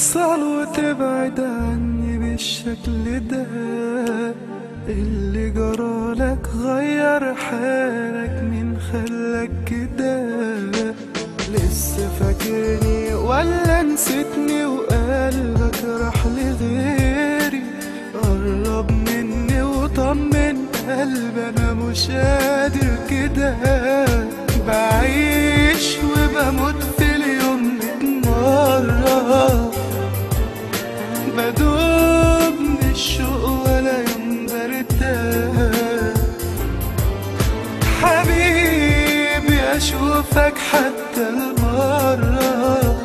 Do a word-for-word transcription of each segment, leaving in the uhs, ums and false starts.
تحصل وتبعد عني بالشكل ده؟ اللي جرالك غير حالك، مين خلاك كده؟ لسه فاكرني ولا نسيتني وقلبك راح لغيري؟ قرب مني وطمن قلبي، انا مش قادر كده. بعيش وبموت في اليوم مية مرة، بدوب من الشوق ولا يوم برتاح. حبيبي اشوفك حتى المرة،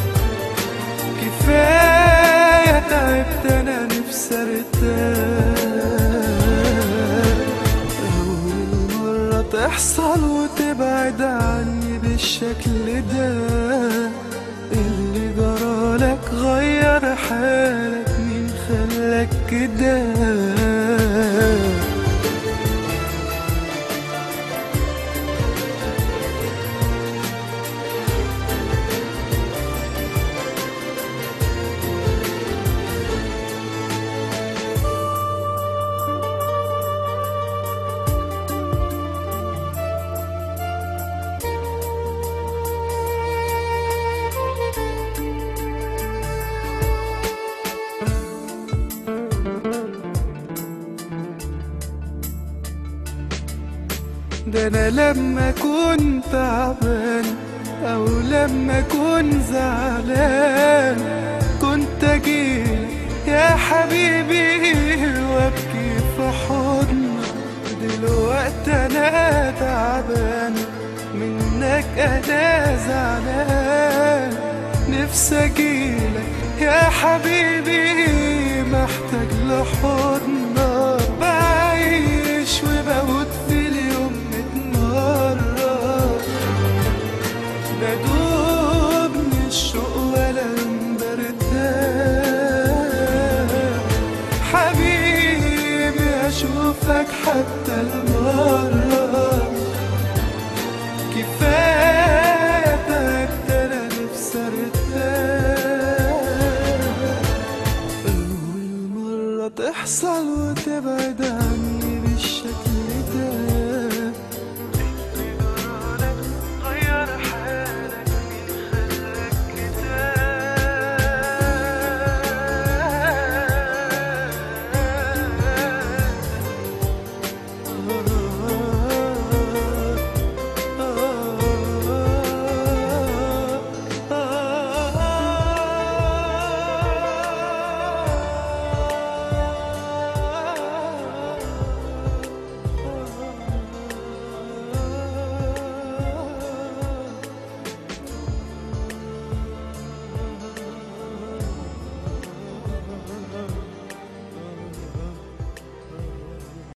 كفاية تعبت انا نفسي ارتاح. اول مرة تحصل وتبعد عني بالشكل ده، اللي جرالك غير حالك، مين خلاك كده؟ ده انا لما كنت تعبان او لما كنت زعلان، كنت اجيلك يا حبيبي وابكي في حضنك. دلوقتي انا تعبان منك، انا زعلان، نفسي اجيلك يا حبيبي، محتاج لحضنك. بعيش وبموت في اليوم مية مرة، بدوب من الشوق ولا يوم برتاح. حبيبي اشوفك حتى المرة، كفاية تعبت انا نفسي ارتاح. أول مرة تحصل وتبعد